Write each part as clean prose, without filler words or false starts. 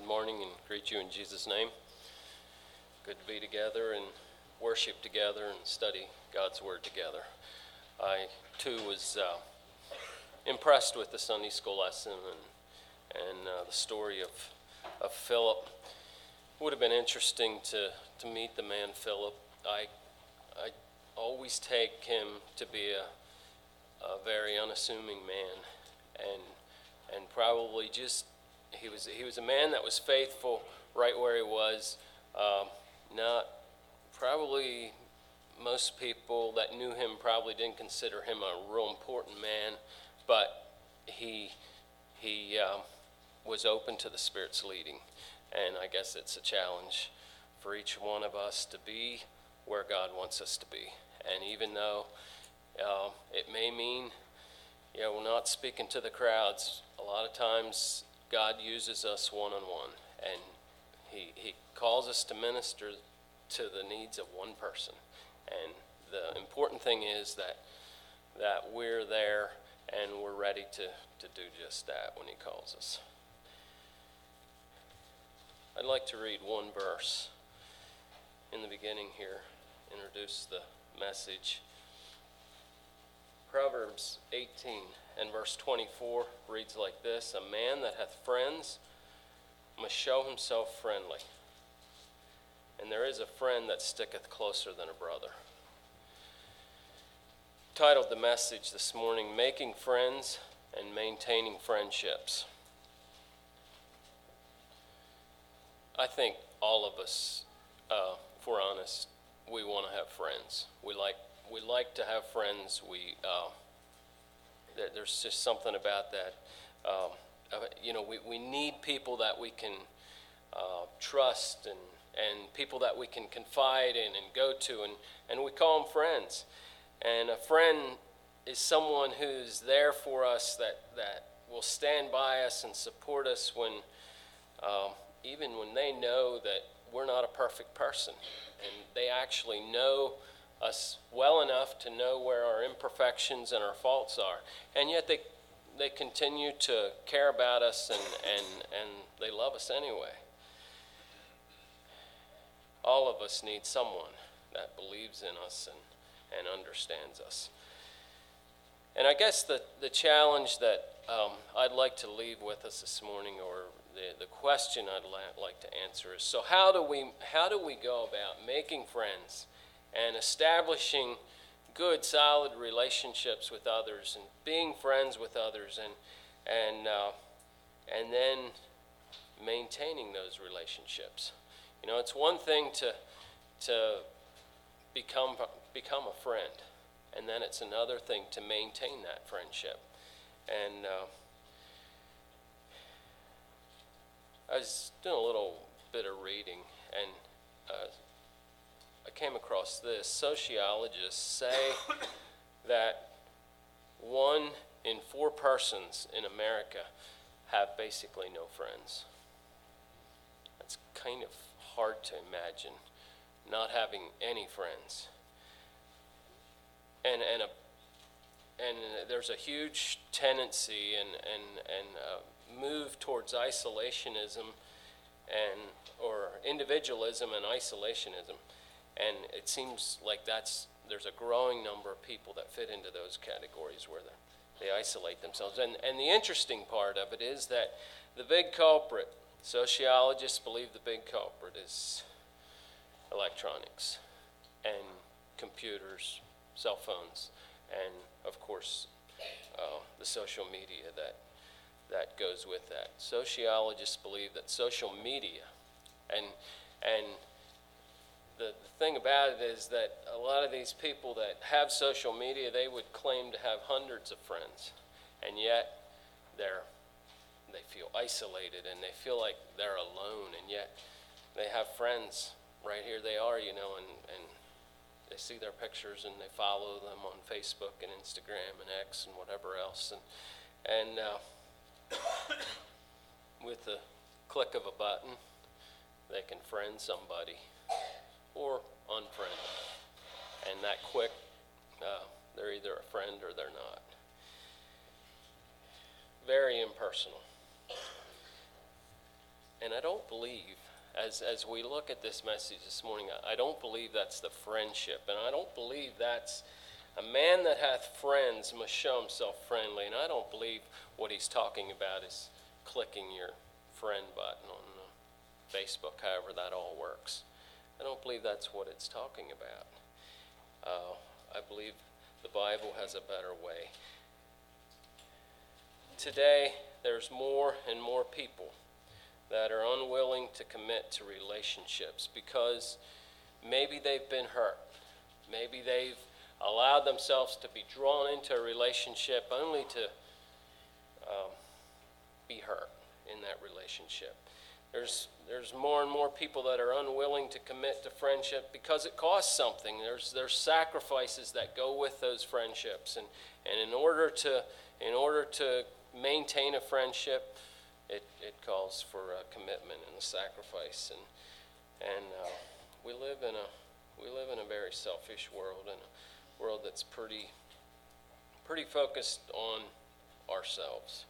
Good morning and greet you in Jesus' name. Good to be together and worship together and study God's Word together. I, too, was impressed with the Sunday school lesson and the story of Philip. It would have been interesting to meet the man Philip. I always take him to be a very unassuming man, and probably just he was a man that was faithful right where he was. Not probably most people that knew him probably didn't consider him a real important man, but he was open to the Spirit's leading, and I guess it's a challenge for each one of us to be where God wants us to be. And even though it may mean, we're not speaking to the crowds, a lot of times God uses us one-on-one, and he calls us to minister to the needs of one person. And the important thing is that we're there and we're ready to do just that when he calls us. I'd like to read one verse in the beginning here, introduce the message. Proverbs 18 and verse 24 reads like this: "A man that hath friends must show himself friendly, and there is a friend that sticketh closer than a brother." Titled the message this morning, "Making Friends and Maintaining Friendships." I think all of us, if we're honest, we want to have friends. We like to have friends. There's just something about that. We need people that we can trust and people that we can confide in and go to, and we call them friends. And a friend is someone who's there for us, that will stand by us and support us when even when they know that we're not a perfect person, and they actually know us well enough to know where our imperfections and our faults are, and yet they continue to care about us and they love us anyway. All of us need someone that believes in us and understands us. And I guess the challenge that I'd like to leave with us this morning, or the question I'd like to answer, is: so how do we go about making friends and establishing good, solid relationships with others, and being friends with others, and then maintaining those relationships? It's one thing to become a friend, and then it's another thing to maintain that friendship. And I was doing a little bit of reading, and I came across this. Sociologists say that 1 in 4 persons in America have basically no friends. That's kind of hard to imagine, not having any friends. And there's a huge tendency and move towards isolationism or individualism and isolationism. And it seems like there's a growing number of people that fit into those categories where they isolate themselves. And the interesting part of it is that the big culprit, sociologists believe the big culprit is electronics and computers, cell phones, and of course the social media that goes with that. Sociologists believe that social media, and the thing about it is that a lot of these people that have social media, they would claim to have hundreds of friends, and yet they feel isolated and they feel like they're alone, and yet they have friends right here. They are, and they see their pictures and they follow them on Facebook and Instagram and X and whatever else, and with the click of a button, they can friend somebody or unfriend them, and that quick, they're either a friend or they're not. Very impersonal. And I don't believe, as we look at this message this morning, I don't believe that's the friendship. And I don't believe that's a man that hath friends must show himself friendly. And I don't believe what he's talking about is clicking your friend button on Facebook, however that all works. I don't believe that's what it's talking about. I believe the Bible has a better way. Today, there's more and more people that are unwilling to commit to relationships because maybe they've been hurt. Maybe they've allowed themselves to be drawn into a relationship only to be hurt in that relationship. There's more and more people that are unwilling to commit to friendship because it costs something. There's sacrifices that go with those friendships, and in order to maintain a friendship, it calls for a commitment and a sacrifice. And we live in a very selfish world, and a world that's pretty focused on ourselves.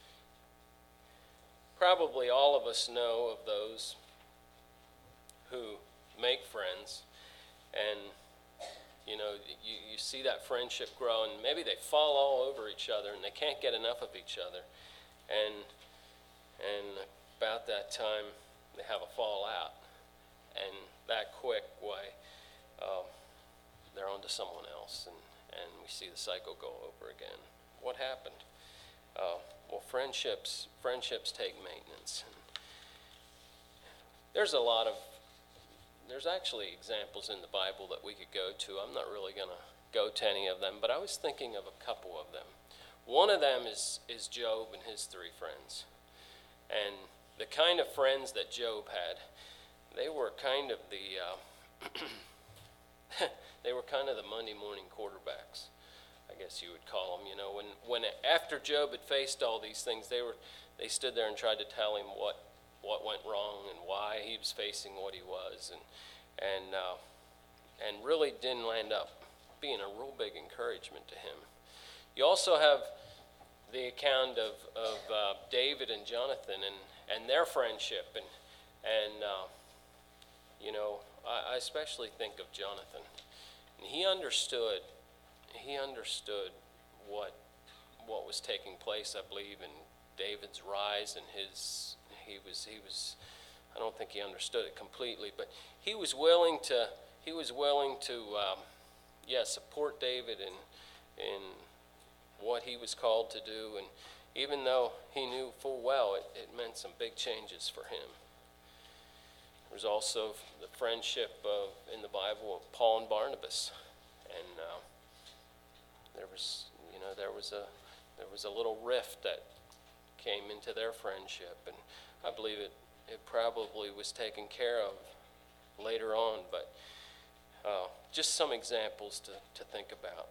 Probably all of us know of those who make friends, and you see that friendship grow, and maybe they fall all over each other and they can't get enough of each other, and about that time they have a fallout, and that quick way they're on to someone else, and we see the cycle go over again. What happened? Well, friendships take maintenance. There's actually examples in the Bible that we could go to. I'm not really going to go to any of them, but I was thinking of a couple of them. One of them is Job and his three friends. And the kind of friends that Job had, they were kind of the Monday morning quarterbacks, I guess you would call them. When after Job had faced all these things, they stood there and tried to tell him what went wrong and why he was facing what he was, and really didn't end up being a real big encouragement to him. You also have the account of David and Jonathan and their friendship, and I especially think of Jonathan. And he understood what was taking place, I believe, in David's rise, and he was I don't think he understood it completely, but he was willing to support David in what he was called to do, and even though he knew full well it meant some big changes for him. There's also the friendship in the Bible of Paul and Barnabas, and there was a little rift that came into their friendship, and I believe it probably was taken care of later on, but just some examples to think about.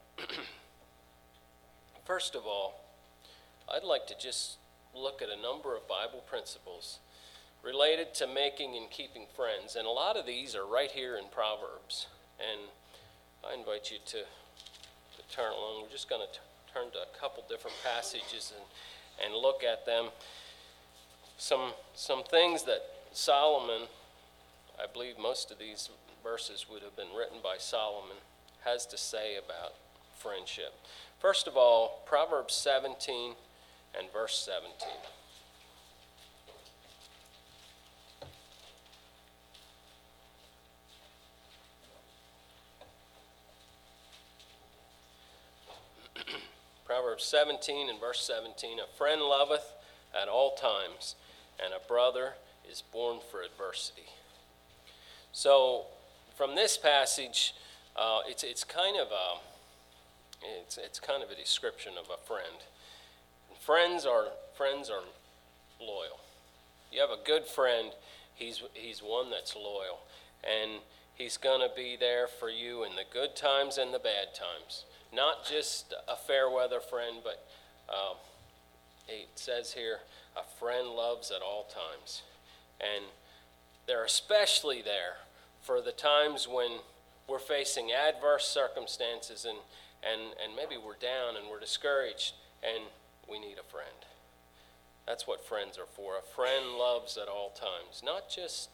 First of all, I'd like to just look at a number of Bible principles related to making and keeping friends, and a lot of these are right here in Proverbs, and I invite you to turn along. We're just going to turn to a couple different passages and look at them. Some things that Solomon, I believe most of these verses would have been written by Solomon, has to say about friendship. First of all, Proverbs 17 and verse 17. Proverbs 17 and verse 17, a friend loveth at all times, and a brother is born for adversity. So, from this passage, it's kind of a description of a friend. Friends are loyal. You have a good friend, he's one that's loyal, and he's going to be there for you in the good times and the bad times. Not just a fair weather friend, but it says here, a friend loves at all times. And they're especially there for the times when we're facing adverse circumstances and maybe we're down and we're discouraged and we need a friend. That's what friends are for. A friend loves at all times, not just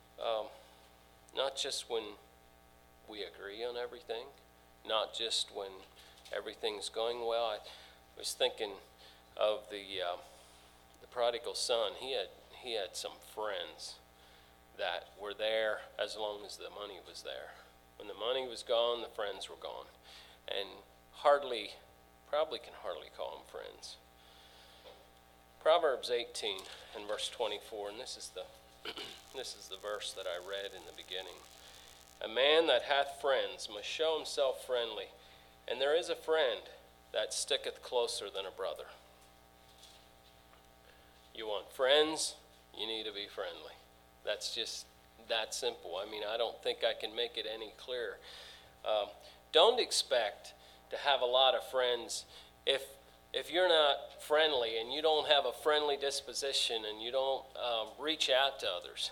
when we agree on everything, not just when everything's going well. I was thinking of the prodigal son. He had some friends that were there as long as the money was there. When the money was gone, the friends were gone, and probably can hardly call them friends. Proverbs 18 and verse 24, and this is the verse that I read in the beginning. A man that hath friends must show himself friendly, and there is a friend that sticketh closer than a brother. You want friends, you need to be friendly. That's just that simple. I mean, I don't think I can make it any clearer. Don't expect to have a lot of friends if you're not friendly and you don't have a friendly disposition and you don't reach out to others.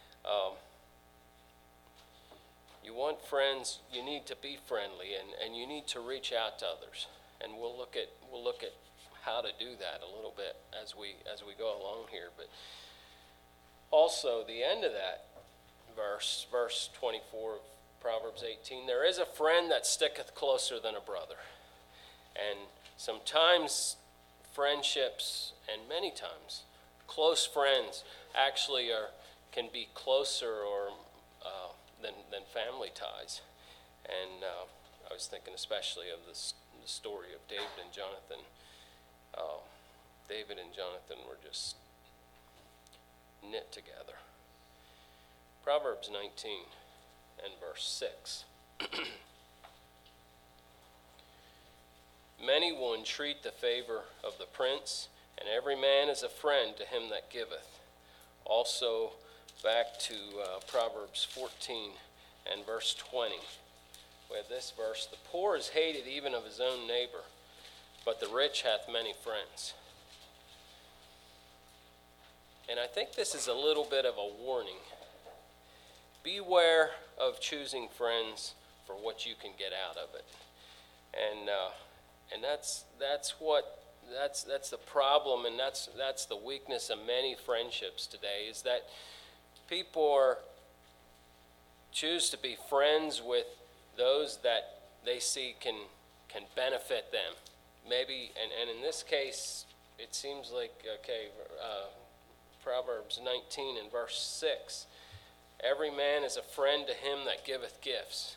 You want friends, you need to be friendly, and you need to reach out to others. And we'll look at how to do that a little bit as we go along here. But also the end of that verse 24 of Proverbs 18, there is a friend that sticketh closer than a brother. And sometimes friendships, and many times close friends actually can be closer than family ties. And I was thinking especially of the story of David and Jonathan. David and Jonathan were just knit together. Proverbs 19 and verse 6. Many will entreat the favor of the prince, and every man is a friend to him that giveth. Also, back to Proverbs 14 and verse 20. We have this verse, the poor is hated even of his own neighbor, but the rich hath many friends. And I think this is a little bit of a warning. Beware of choosing friends for what you can get out of it. And that's the problem, and that's the weakness of many friendships today, is that people choose to be friends with those that they see can benefit them. Maybe, and in this case, it seems like, Proverbs 19 and verse 6, every man is a friend to him that giveth gifts.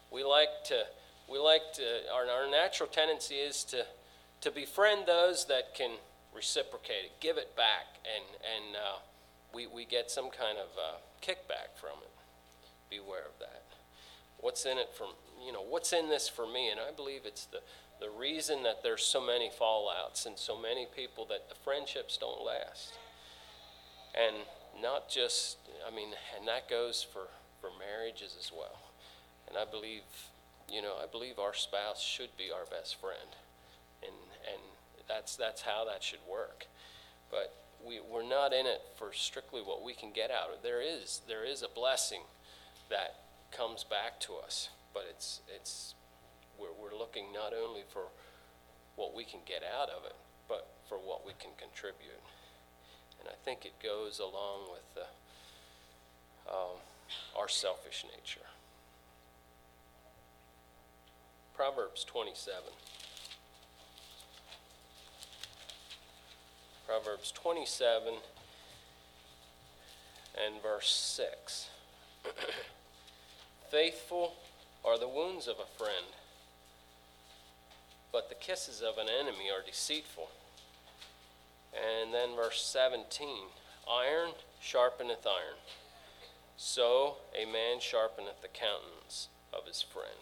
Our natural tendency is to befriend those that can reciprocate it, give it back, and we get some kind of kickback from it. Beware of that. What's in this for me? And I believe it's the reason that there's so many fallouts and so many people that the friendships don't last. And not just, and that goes for marriages as well. And I believe our spouse should be our best friend. And that's how that should work. But we're not in it for strictly what we can get out of it. There is a blessing that comes back to us, but we're looking not only for what we can get out of it, but for what we can contribute. And I think it goes along with our selfish nature. Proverbs 27. Proverbs 27 and verse 6. Faithful are the wounds of a friend, but the kisses of an enemy are deceitful. And then verse 17, iron sharpeneth iron, so a man sharpeneth the countenance of his friend.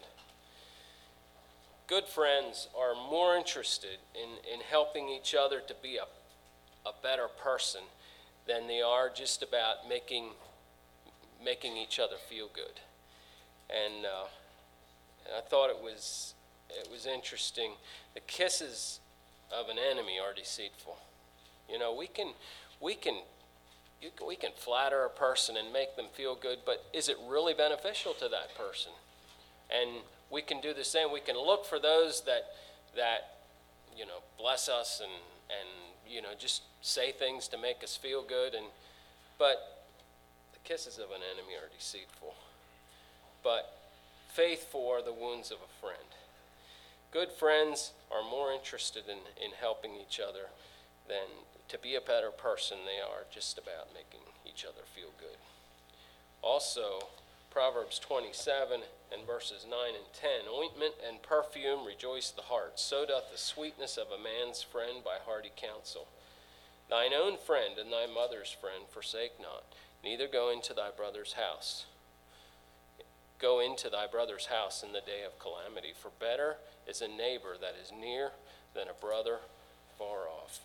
Good friends are more interested in helping each other to be a better person than they are just about making each other feel good. And I thought it was interesting. The kisses of an enemy are deceitful. We can flatter a person and make them feel good, but is it really beneficial to that person? And we can do the same. We can look for those that bless us just say things to make us feel good. But the kisses of an enemy are deceitful. But faithful are the wounds of a friend. Good friends are more interested in helping each other than to be a better person. They are just about making each other feel good. Also, Proverbs 27 and verses 9 and 10, ointment and perfume rejoice the heart. So doth the sweetness of a man's friend by hearty counsel. Thine own friend and thy mother's friend forsake not, neither go into thy brother's house. Go into thy brother's house in the day of calamity, for better is a neighbor that is near than a brother far off.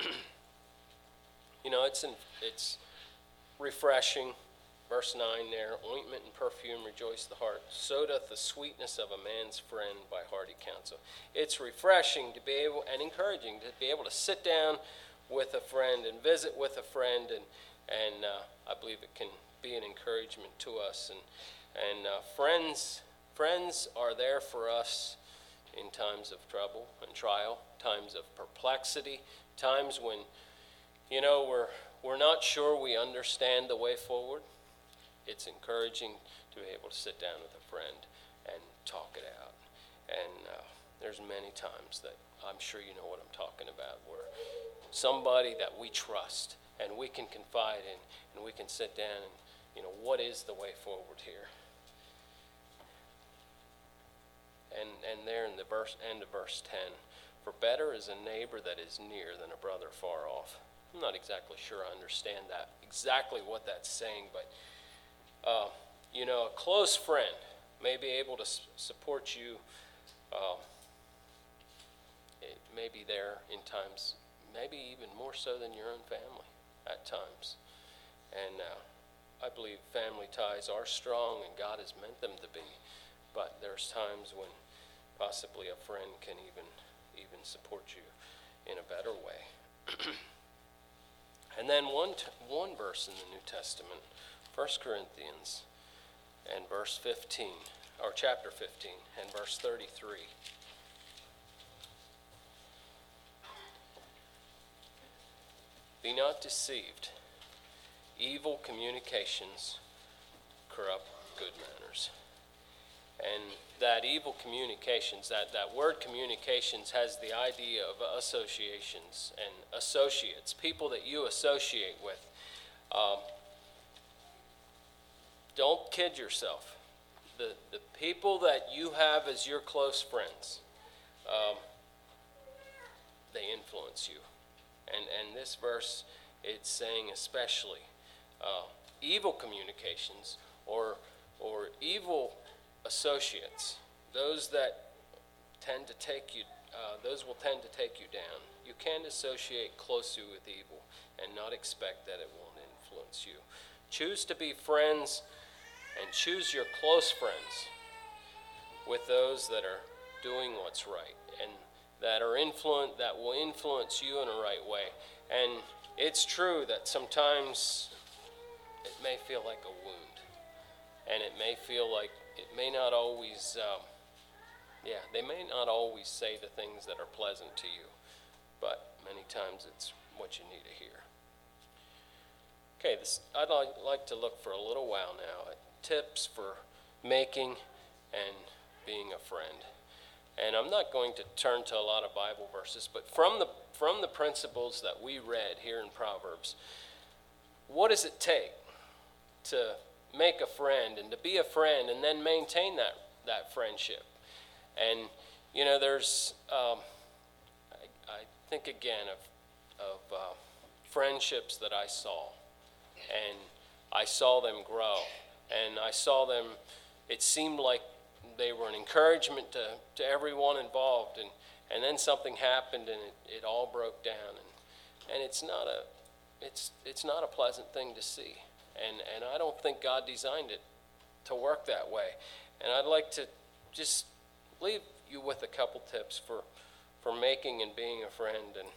It's refreshing. Verse 9 there, ointment and perfume rejoice the heart. So doth the sweetness of a man's friend by hearty counsel. It's refreshing to be able, and encouraging to be able to sit down with a friend and visit with a friend, and I believe it can be an encouragement to us. And friends are there for us in times of trouble and trial, times of perplexity, times when we're not sure we understand the way forward. It's encouraging to be able to sit down with a friend and talk it out. And there's many times that I'm sure you know what I'm talking about, where somebody that we trust and we can confide in, and we can sit down and, what is the way forward here? And there in the end of verse 10, for better is a neighbor that is near than a brother far off. I'm not exactly sure I understand that, exactly what that's saying, but a close friend may be able to support you. It may be there in times, maybe even more so than your own family at times. And I believe family ties are strong, and God has meant them to be. But there's times when possibly a friend can even support you in a better way. And then one verse in the New Testament, 1 Corinthians and verse 15, or chapter 15 and verse 33. Be not deceived. Evil communications corrupt good manners. And that evil communications, that word communications has the idea of associations and associates, people that you associate with. Don't kid yourself. The people that you have as your close friends, they influence you. And this verse, it's saying especially evil communications or evil associates, those that tend to take you, those will tend to take you down. You can't associate closely with evil and not expect that it won't influence you. Choose to be friends, and choose your close friends with those that are doing what's right and that will influence you in a right way. And it's true that sometimes it may feel like a wound, and it may feel like it may not always, they may not always say the things that are pleasant to you, but many times it's what you need to hear. Okay, I'd like to look for a little while now at tips for making and being a friend. And I'm not going to turn to a lot of Bible verses, but from the principles that we read here in Proverbs, what does it take to make a friend and to be a friend and then maintain that friendship? And there's I think again of friendships that I saw, and I saw them grow, and I saw them. It seemed like they were an encouragement to everyone involved, and then something happened and it all broke down, and it's not a pleasant thing to see, and I don't think God designed it to work that way. And I'd like to just leave you with a couple tips for making and being a friend, and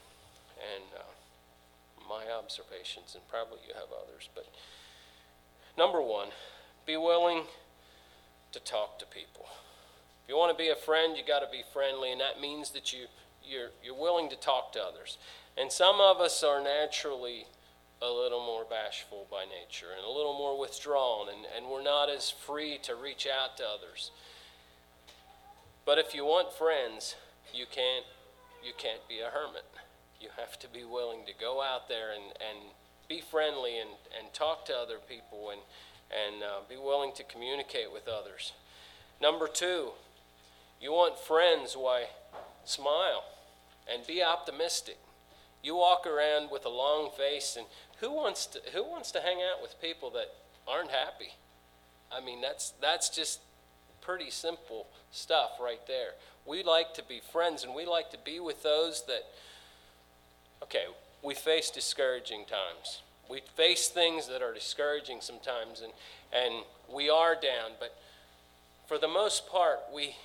my observations, and probably you have others. But number one, be willing to talk to people. If you want to be a friend, you got to be friendly, and that means that you you're willing to talk to others. And some of us are naturally a little more bashful by nature and a little more withdrawn, and we're not as free to reach out to others. But if you want friends, you can't be a hermit. You have to be willing to go out there and be friendly and talk to other people and be willing to communicate with others. Number 2, you want friends, why, smile and be optimistic. You walk around with a long face, and who wants to hang out with people that aren't happy? I mean, that's just pretty simple stuff right there. We like to be friends, and we like to be with those that, okay, we face discouraging times. We face things that are discouraging sometimes, and we are down, but for the most part, we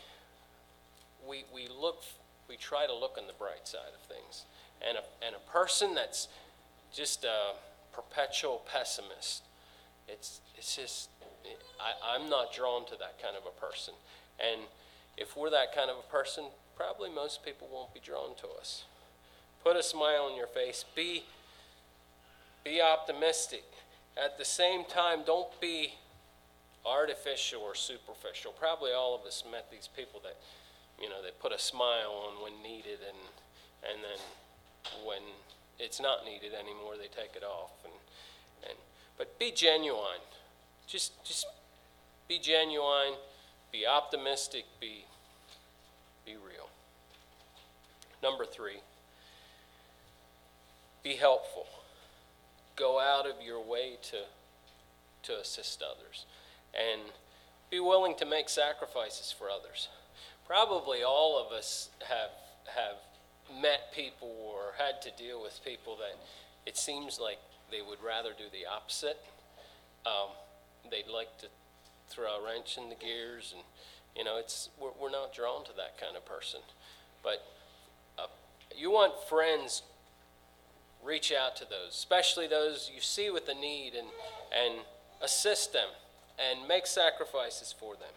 try to look on the bright side of things. And a person that's just a perpetual pessimist, I'm not drawn to that kind of a person. And if we're that kind of a person, probably most people won't be drawn to us. Put a smile on your face. Be optimistic. At the same time, don't be artificial or superficial. Probably all of us met these people that, they put a smile on when needed, and then when it's not needed anymore, they take it off. But be genuine. Just be genuine. Be optimistic. Be real. Number 3, be helpful. Go out of your way to assist others, and be willing to make sacrifices for others. Probably all of us have met people or had to deal with people that it seems like they would rather do the opposite. They'd like to throw a wrench in the gears, and we're not drawn to that kind of person. But you want friends, reach out to those, especially those you see with a need, and assist them and make sacrifices for them.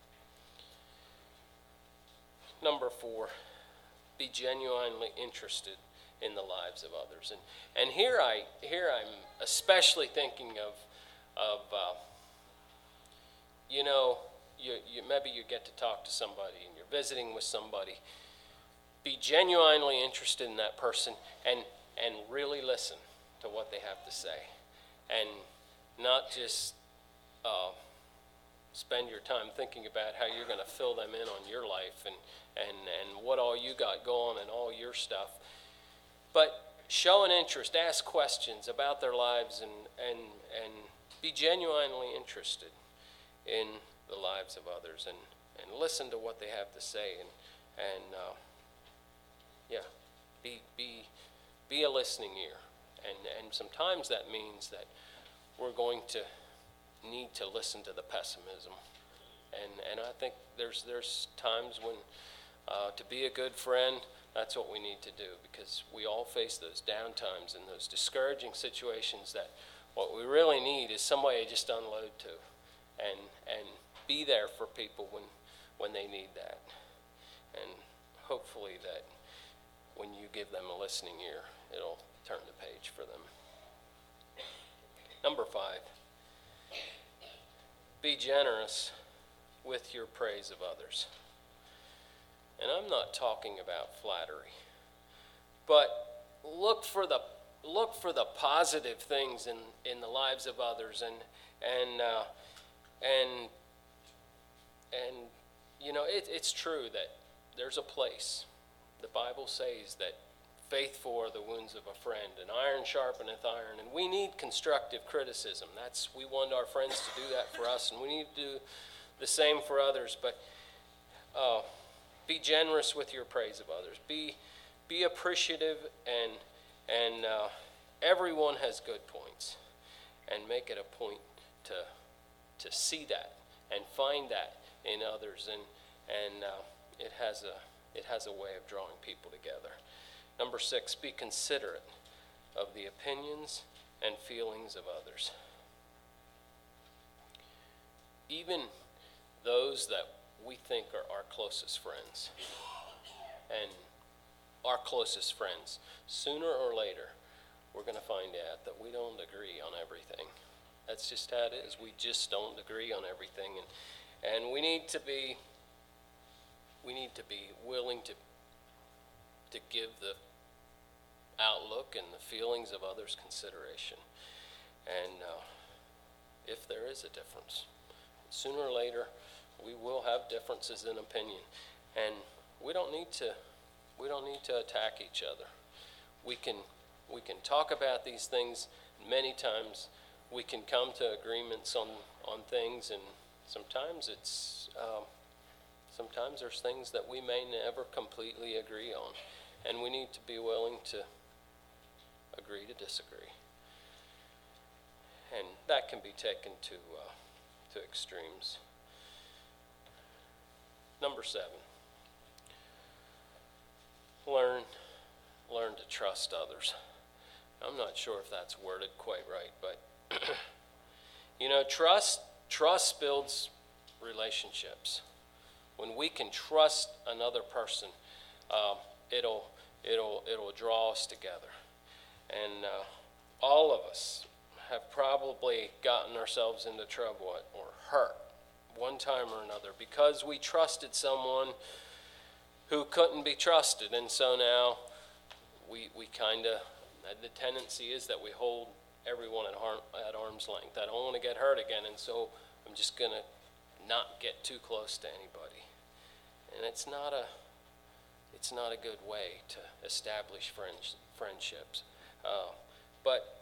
Number 4, be genuinely interested in the lives of others. And here I'm especially thinking of maybe you get to talk to somebody and you're visiting with somebody. Be genuinely interested in that person and really listen to what they have to say, and not just spend your time thinking about how you're going to fill them in on your life and what all you got going and all your stuff. But show an interest, ask questions about their lives, and be genuinely interested in the lives of others, and listen to what they have to say, and be a listening ear. And sometimes that means that we're going to need to listen to the pessimism. And I think there's times when to be a good friend, that's what we need to do, because we all face those down times and those discouraging situations that what we really need is somebody to just unload to and be there for people when they need that. And hopefully that when you give them a listening ear, it'll turn the page for them. Number 5, be generous with your praise of others. And I'm not talking about flattery, but look for the positive things in the lives of others, and it's true that there's a place. The Bible says that faithful are the wounds of a friend, and iron sharpeneth iron, and we need constructive criticism. We want our friends to do that for us, and we need to do the same for others. But be generous with your praise of others. Be appreciative, and everyone has good points, and make it a point to see that and find that in others, and it has a way of drawing people together. Number 6, be considerate of the opinions and feelings of others. Even those that we think are our closest friends. And our closest friends, sooner or later, we're going to find out that we don't agree on everything. That's just how it is. We just don't agree on everything, and we need to be willing to give the outlook and the feelings of others consideration. And if there is a difference, sooner or later, we will have differences in opinion, and we don't need to attack each other. We can talk about these things. Many times we can come to agreements on things, and sometimes sometimes there's things that we may never completely agree on, and we need to be willing to agree to disagree. And that can be taken to extremes. Number 7, learn to trust others. I'm not sure if that's worded quite right, but trust builds relationships. When we can trust another person, it'll draw us together. And all of us have probably gotten ourselves into trouble or hurt one time or another because we trusted someone who couldn't be trusted. And so now we kind of, the tendency is that we hold everyone at arm's length. I don't want to get hurt again, and so I'm just going to not get too close to anybody. And it's not a good way to establish friendships. But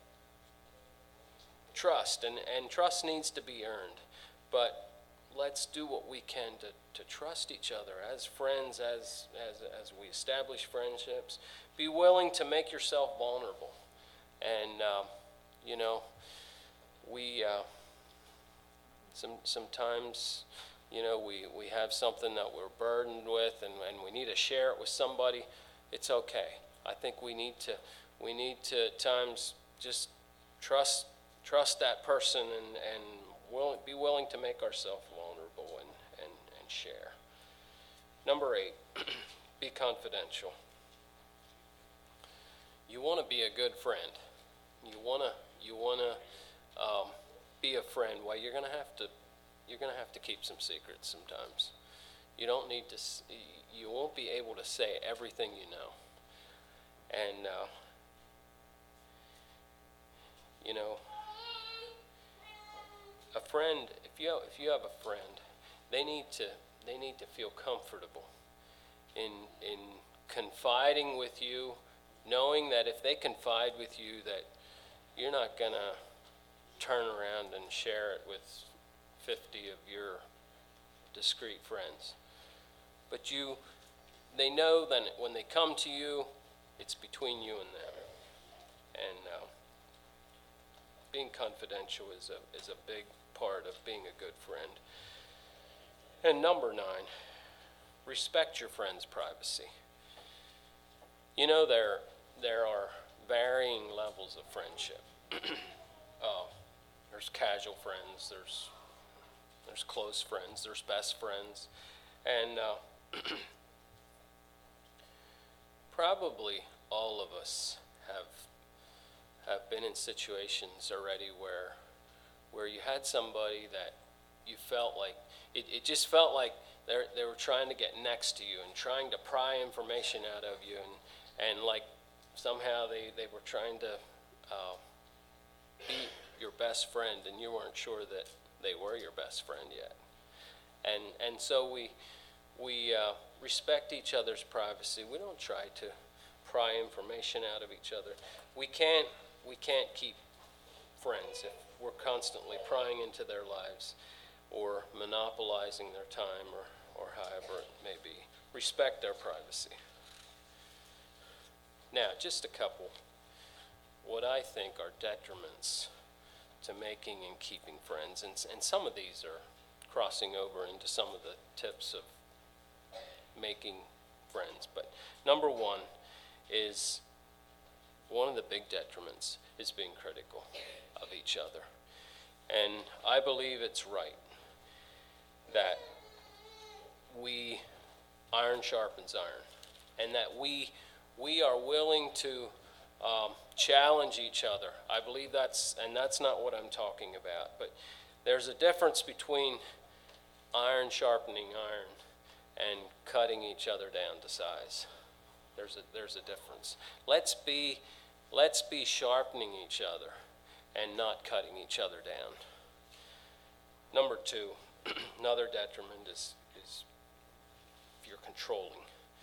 trust, and trust needs to be earned. But let's do what we can to trust each other as friends, as we establish friendships. Be willing to make yourself vulnerable. And, we sometimes, we have something that we're burdened with, and we need to share it with somebody. It's okay. I think we need to at times just trust that person and be willing to make ourselves vulnerable and share. Number 8, be confidential. You want to be a good friend. You want to be a friend. Well, you're going to have to keep some secrets sometimes. You won't be able to say everything you know. And a friend, if you have a friend, they need to feel comfortable in confiding with you, knowing that if they confide with you, that you're not going to turn around and share it with 50 of your discreet friends. But they know that when they come to you, it's between you and them. And being confidential is a big part of being a good friend. And number 9, respect your friend's privacy. There are varying levels of friendship. There's casual friends, there's close friends, there's best friends, and probably all of us have been in situations already where you had somebody that you felt like it just felt like they were trying to get next to you and trying to pry information out of you, and like somehow they were trying to be your best friend, and you weren't sure that they were your best friend yet. And so we respect each other's privacy. We don't try to pry information out of each other. We can't keep friends if we're constantly prying into their lives or monopolizing their time or however it may be. Respect their privacy. Now, just a couple, what I think are detriments to making and keeping friends, and some of these are crossing over into some of the tips of making friends. But number 1 is, one of the big detriments is being critical of each other. And I believe it's right that iron sharpens iron, and that we we are willing to challenge each other. I believe that's not what I'm talking about, but there's a difference between iron sharpening iron and cutting each other down to size. There's a difference. Let's be sharpening each other and not cutting each other down. Number two, another detriment is if you're controlling.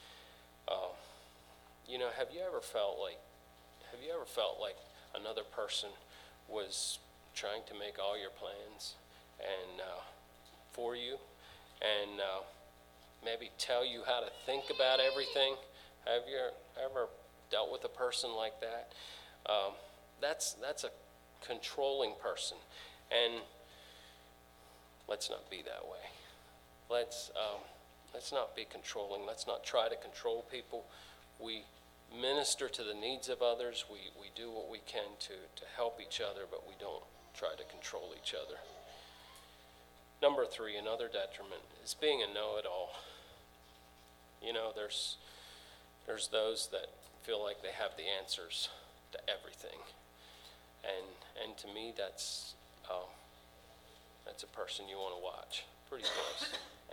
Have you ever felt like another person was trying to make all your plans and for you, and maybe tell you how to think about everything? Have you ever dealt with a person like that? That's a controlling person, and let's not be that way. Let's not be controlling. Let's not try to control people. We minister to the needs of others. We do what we can to help each other, but we don't try to control each other. Number three, another detriment, is being a know-it-all. There's those that feel like they have the answers to everything, and to me that's a person you want to watch pretty close,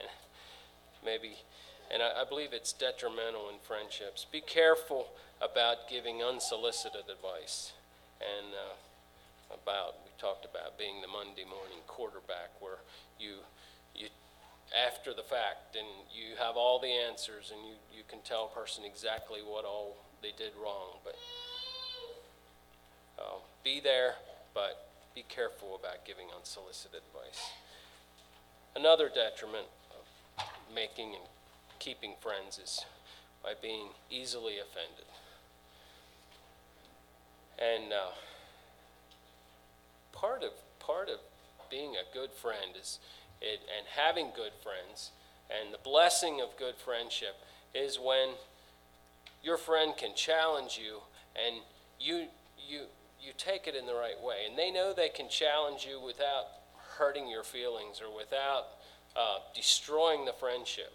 and I believe it's detrimental in friendships. Be careful about giving unsolicited advice, and we talked about being the Monday morning quarterback, where you after the fact, and you have all the answers, and you can tell a person exactly what all they did wrong. But be there, but be careful about giving unsolicited advice. Another detriment of making and keeping friends is by being easily offended. And part of being a good friend and having good friends, and the blessing of good friendship is when your friend can challenge you, and you take it in the right way, and they know they can challenge you without hurting your feelings or without destroying the friendship.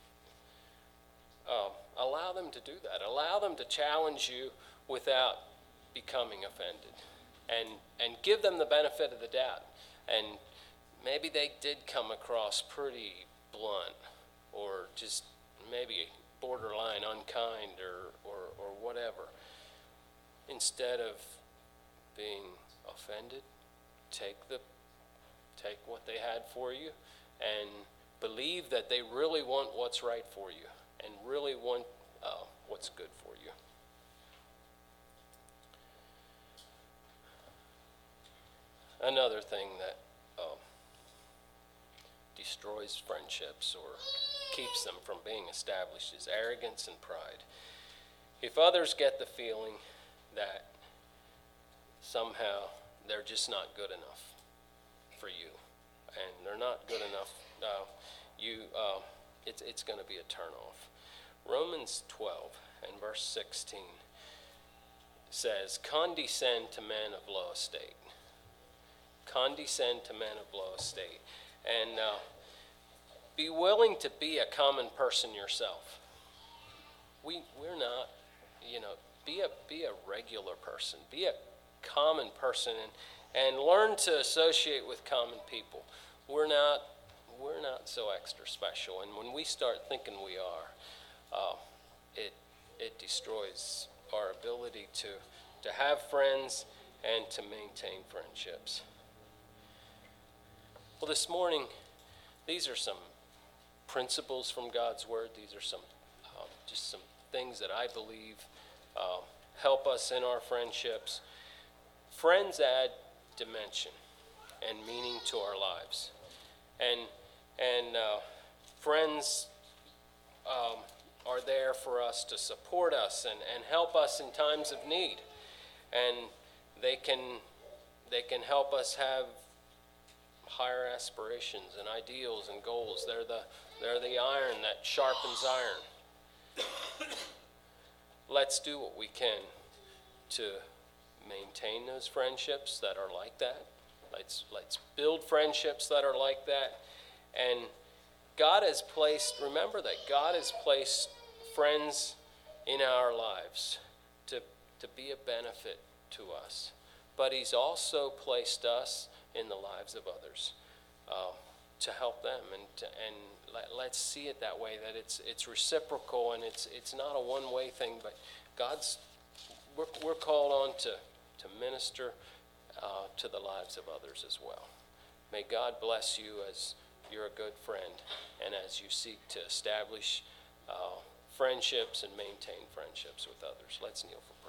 Allow them to do that. Allow them to challenge you without becoming offended, and give them the benefit of the doubt. And maybe they did come across pretty blunt, or just maybe borderline unkind, or whatever. Instead of being offended, take what they had for you, and believe that they really want what's right for you, and really want what's good for you. Another thing that destroys friendships or keeps them from being established is arrogance and pride. If others get the feeling that somehow they're just not good enough for you, and they're not good enough, it's going to be a turnoff. Romans 12 and verse 16 says, "Condescend to men of low estate." Condescend to men of low estate. And be willing to be a common person yourself. We're not, be a regular person. Be a common person, and learn to associate with common people. We're not so extra special, and when we start thinking we are, it destroys our ability to have friends and to maintain friendships. Well, this morning, these are some principles from God's Word. These are some things that I believe help us in our friendships. Friends add dimension and meaning to our lives, and friends are there for us to support us and help us in times of need, and they can help us have higher aspirations and ideals and goals. They're the iron that sharpens iron. Let's do what we can to maintain those friendships that are like that. Let's build friendships that are like that. And remember that God has placed friends in our lives to be a benefit to us. But he's also placed us in the lives of others to help them. Let's see it that way, that it's reciprocal and it's not a one-way thing, but we're called on to minister to the lives of others as well. May God bless you as you're a good friend and as you seek to establish friendships and maintain friendships with others. Let's kneel for prayer.